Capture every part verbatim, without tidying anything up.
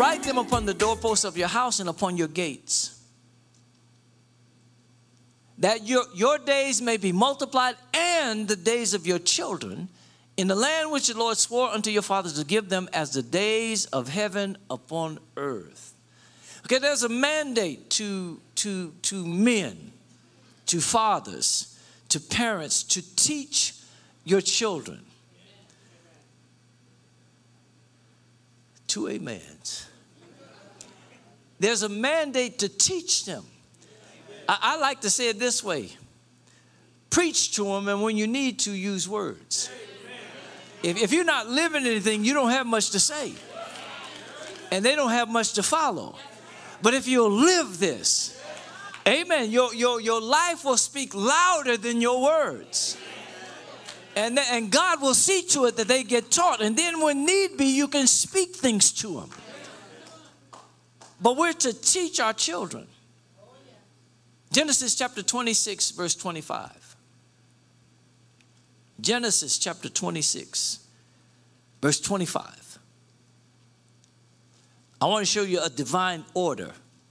write them upon the doorposts of your house and upon your gates, that your, your days may be multiplied and the days of your children in the land which the Lord swore unto your fathers to give them as the days of heaven upon earth. Okay, there's a mandate to, to, to men, to fathers, to parents, to teach your children. Two amens. There's a mandate to teach them. I, I like to say it this way. Preach to them, and when you need to, use words. If, if you're not living anything, you don't have much to say. And they don't have much to follow. But if you'll live this, amen, your, your, your life will speak louder than your words. And, and God will see to it that they get taught. And then when need be, you can speak things to them. But we're to teach our children. Genesis chapter twenty-six, verse twenty-five. Genesis chapter twenty-six, verse twenty-five. I want to show you a divine order.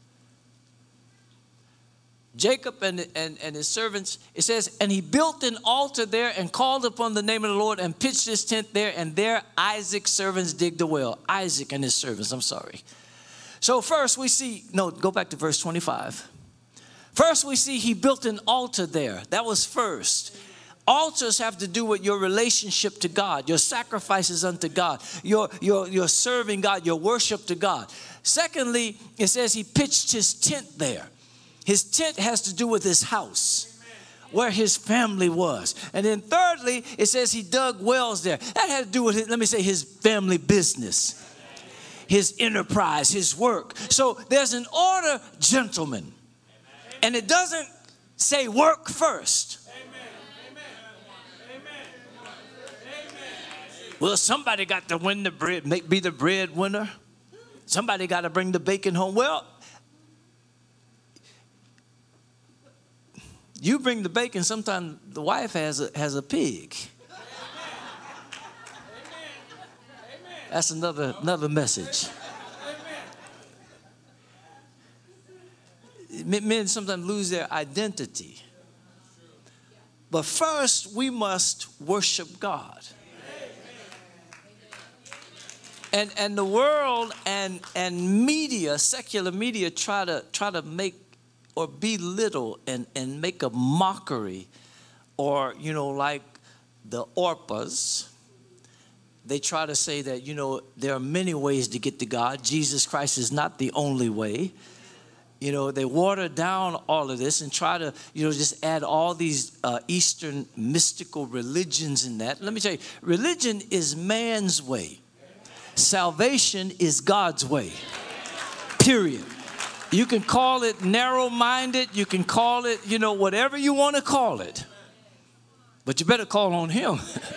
Jacob and, and, and his servants, it says, and he built an altar there and called upon the name of the Lord and pitched his tent there, and there Isaac's servants digged a well. Isaac and his servants, I'm sorry. So first we see, no, go back to verse twenty-five. First we see he built an altar there. That was first. Altars have to do with your relationship to God, your sacrifices unto God, your, your, your serving God, your worship to God. Secondly, it says he pitched his tent there. His tent has to do with his house, where his family was. And then thirdly, it says he dug wells there. That had to do with, his, let me say, his family business, his enterprise, his work. So there's an order, gentlemen. And it doesn't say work first. Well, somebody got to win the bread, make, be the breadwinner. Somebody got to bring the bacon home. Well, you bring the bacon, sometimes the wife has a, has a pig. That's another, another message. Men sometimes lose their identity. But first, we must worship God. And and the world and and media, secular media, try to try to make or belittle and, and make a mockery, or you know, like the Orpas. They try to say that, you know, there are many ways to get to God. Jesus Christ is not the only way. You know, they water down all of this and try to, you know, just add all these uh, Eastern mystical religions in that. Let me tell you, religion is man's way. Salvation is God's way, period. You can call it narrow-minded. You can call it, you know, whatever you want to call it. But you better call on him.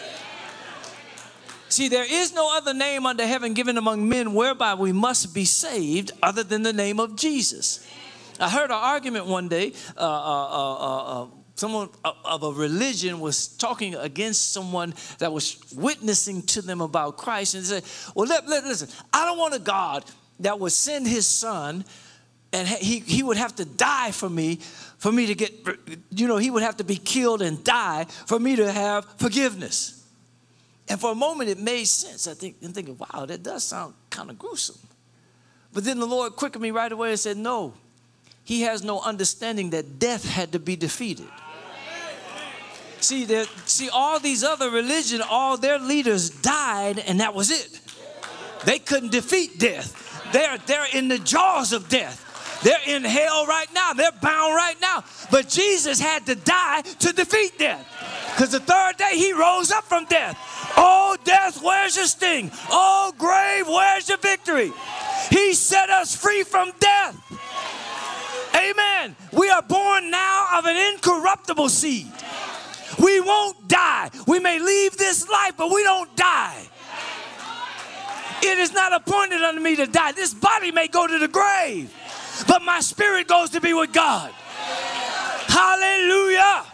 See, there is no other name under heaven given among men whereby we must be saved other than the name of Jesus. I heard an argument one day. Uh, uh, uh, uh, someone of a religion was talking against someone that was witnessing to them about Christ. And they said, well, let, let, listen, I don't want a God that would send his son and he, he would have to die for me, for me to get, you know, he would have to be killed and die for me to have forgiveness. And for a moment, it made sense. I think, and thinking, wow, that does sound kind of gruesome. But then the Lord quickened me right away and said, no, he has no understanding that death had to be defeated. See, there, see, all these other religions, all their leaders died, and that was it. They couldn't defeat death. They're, they're in the jaws of death. They're in hell right now. They're bound right now. But Jesus had to die to defeat death. Because the third day, he rose up from death. Oh, death, where's your sting? Oh, grave, where's your victory? He set us free from death. Amen. We are born now of an incorruptible seed. We won't die. We may leave this life, but we don't die. It is not appointed unto me to die. This body may go to the grave, but my spirit goes to be with God. Hallelujah.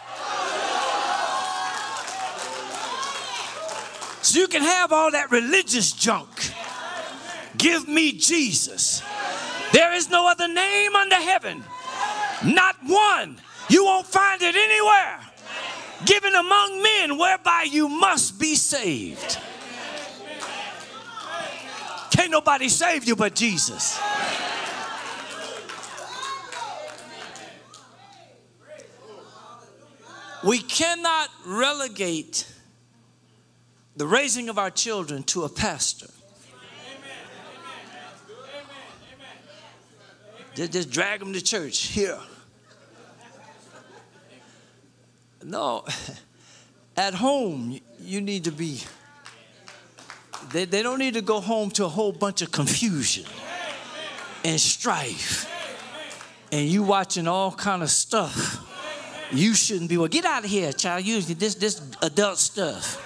So you can have all that religious junk. Give me Jesus. There is no other name under heaven, not one. You won't find it anywhere given among men whereby you must be saved. Can't nobody save you but Jesus. We cannot relegate the raising of our children to a pastor. Just, just drag them to church here. No, at home you need to be, they, they don't need to go home to a whole bunch of confusion and strife and you watching all kind of stuff. You shouldn't be. Well, get out of here, child. Usually this this adult stuff.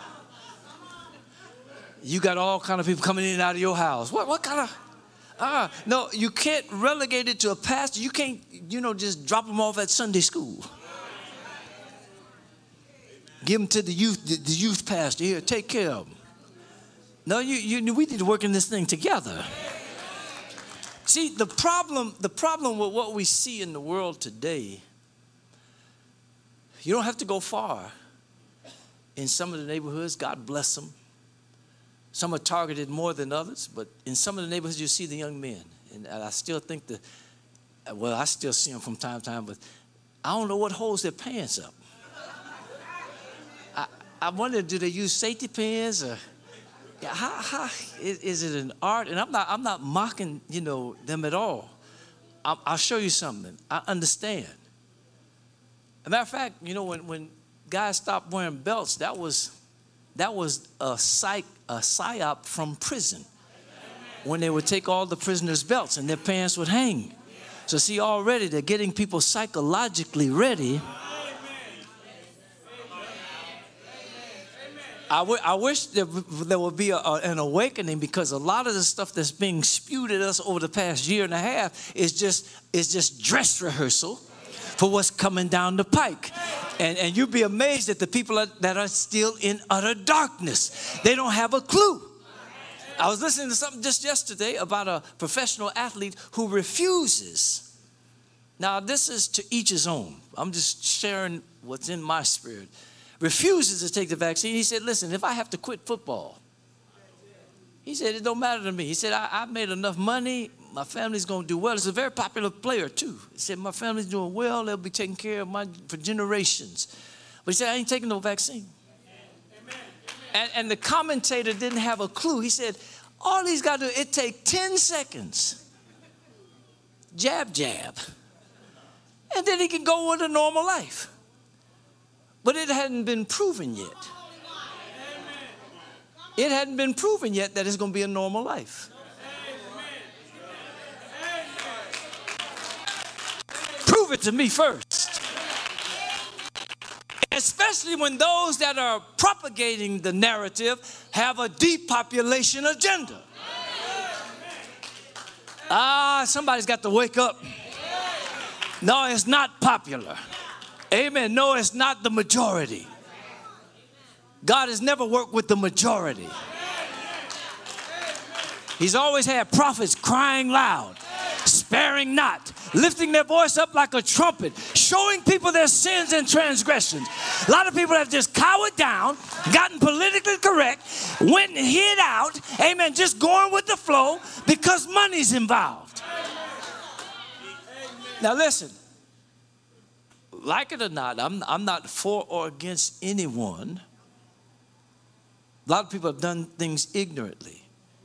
You got all kind of people coming in and out of your house. What what kind of? Ah, uh, no, you can't relegate it to a pastor. You can't, you know, just drop them off at Sunday school. Give them to the youth, the, the youth pastor. Here, take care of them. No, you, you, we need to work in this thing together. See, the problem, the problem with what we see in the world today. You don't have to go far. In some of the neighborhoods, God bless them. Some are targeted more than others, but in some of the neighborhoods, you see the young men. And I still think that, well, I still see them from time to time, but I don't know what holds their pants up. I, I wonder, do they use safety pins or yeah, how, how is, is it an art? And I'm not, I'm not mocking, you know, them at all. I'll, I'll show you something. I understand. As a matter of fact, you know, when, when guys stopped wearing belts, that was that was a psych a psyop from prison. When they would take all the prisoners' belts and their pants would hang. So see, already they're getting people psychologically ready. I, w- I wish there, there would be a, a, an awakening, because a lot of the stuff that's being spewed at us over the past year and a half is just is just dress rehearsal for what's coming down the pike. And, and you'd be amazed at the people that, that are still in utter darkness. They don't have a clue. I was listening to something just yesterday about a professional athlete who refuses. Now, this is to each his own. I'm just sharing what's in my spirit. Refuses to take the vaccine. He said, listen, if I have to quit football, he said, it don't matter to me. He said, I, I've made enough money. My family's going to do well. It's a very popular player, too. He said, my family's doing well. They'll be taking care of my for generations. But he said, I ain't taking no vaccine. Amen. And, and the commentator didn't have a clue. He said, all he's got to do, it take ten seconds. Jab, jab. And then he can go with a normal life. But it hadn't been proven yet. It hadn't been proven yet that it's going to be a normal life. Prove it to me first. Especially when those that are propagating the narrative have a depopulation agenda. Ah, somebody's got to wake up. No, it's not popular. Amen. No, it's not the majority. God has never worked with the majority. He's always had prophets crying loud, sparing not, lifting their voice up like a trumpet, showing people their sins and transgressions. A lot of people have just cowered down, gotten politically correct, went and hid out, amen, just going with the flow because money's involved. Now listen, like it or not, I'm, I'm not for or against anyone. A lot of people have done things ignorantly.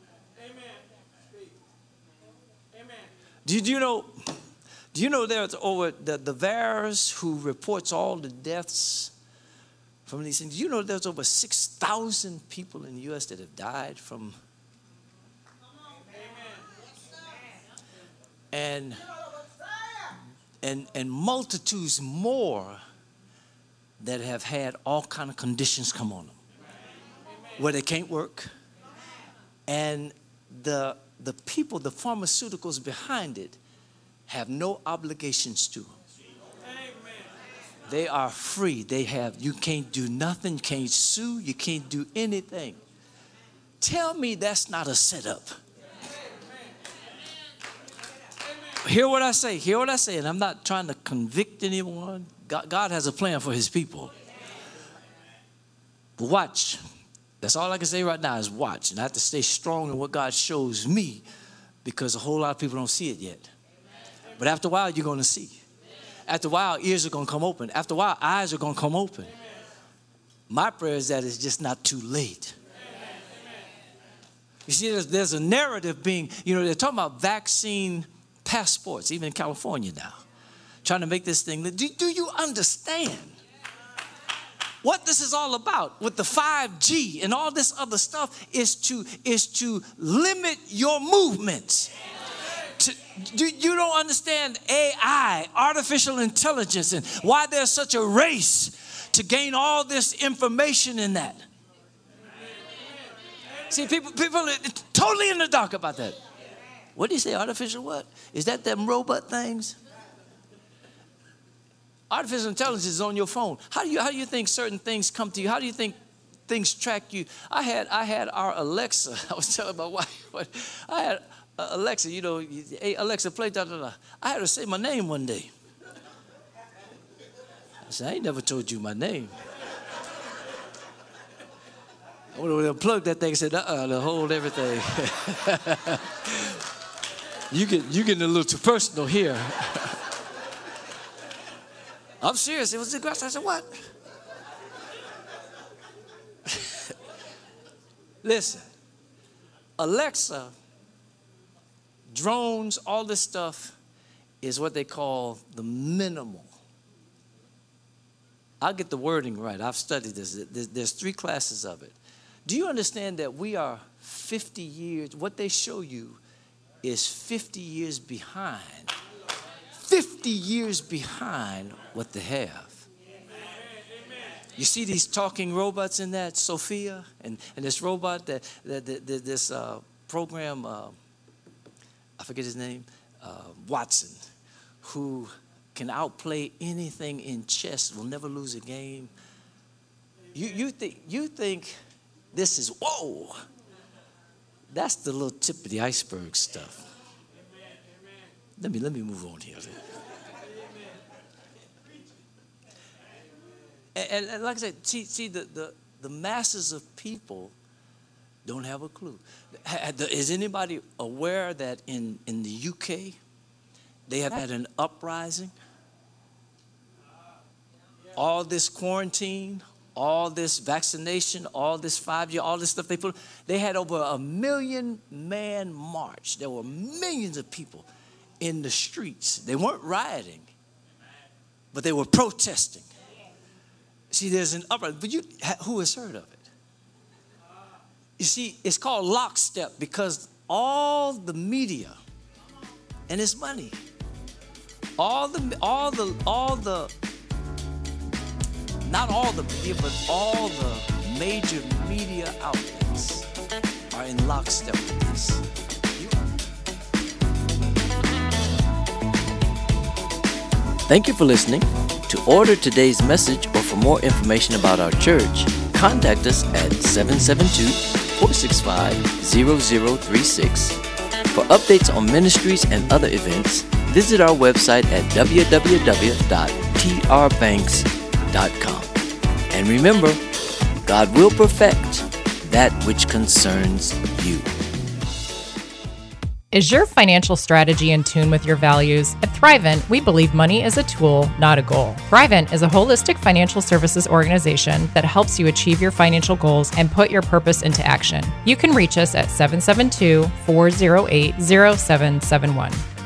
Did you know, do you know there's over the, the V A E R S who reports all the deaths from these things? Do you know there's over six thousand people in the U S that have died from? And, and, and multitudes more that have had all kind of conditions come on them, where they can't work. And the The people, the pharmaceuticals behind it, have no obligations to them. They are free. They have, you can't do nothing, you can't sue, you can't do anything. Tell me that's not a setup. Hear what I say. Hear what I say. And I'm not trying to convict anyone. God, God has a plan for his people. But watch. That's all I can say right now is watch. And I have to stay strong in what God shows me because a whole lot of people don't see it yet. But after a while, you're going to see. After a while, ears are going to come open. After a while, eyes are going to come open. My prayer is that it's just not too late. You see, there's, there's a narrative being, you know, they're talking about vaccine passports, even in California now, trying to make this thing. Do, do you understand what this is all about with the five G and all this other stuff is to, is to limit your movements. To, do, you don't understand A I, artificial intelligence, and why there's such a race to gain all this information in that. See, people, people are totally in the dark about that. What do you say, artificial what? Is that them robot things? Artificial intelligence is on your phone. How do you how do you think certain things come to you? How do you think things track you? I had I had our Alexa. I was telling my wife what I had uh, Alexa. You know, hey Alexa, play da da da. I had her say my name one day. I said, I ain't never told you my name. I would have plugged that thing and said, uh-uh, to hold everything. you get you getting a little too personal here. I'm serious. It was the grass. I said, what? Listen, Alexa, drones, all this stuff is what they call the minimal. I'll get the wording right. I've studied this. There's three classes of it. Do you understand that we are fifty years, what they show you is fifty years behind. fifty years behind what they have. You see these talking robots in that, Sophia, and, and this robot, that, that, that, that this uh, program, uh, I forget his name, uh, Watson, who can outplay anything in chess, will never lose a game. You, you, think, you think this is, whoa, that's the little tip of the iceberg stuff. Let me, let me move on here. And, and like I said, see, see the, the, the masses of people don't have a clue. Is anybody aware that in, in the U K, they have had an uprising? All this quarantine, all this vaccination, all this five G, all this stuff they put, they had over a million man march. There were millions of people in the streets. They weren't rioting, but they were protesting. See, there's an uprising, but you, who has heard of it? You see, it's called lockstep because all the media and it's money, all the, all the, all the, not all the media, but all the major media outlets are in lockstep with this. Thank you for listening. To order today's message or for more information about our church, contact us at seven seven two, four six five, zero zero three six. For updates on ministries and other events, visit our website at w w w dot t r banks dot com. And remember, God will perfect that which concerns you. Is your financial strategy in tune with your values? At Thrivent, we believe money is a tool, not a goal. Thrivent is a holistic financial services organization that helps you achieve your financial goals and put your purpose into action. You can reach us at seven seven two, four zero eight, zero seven seven one.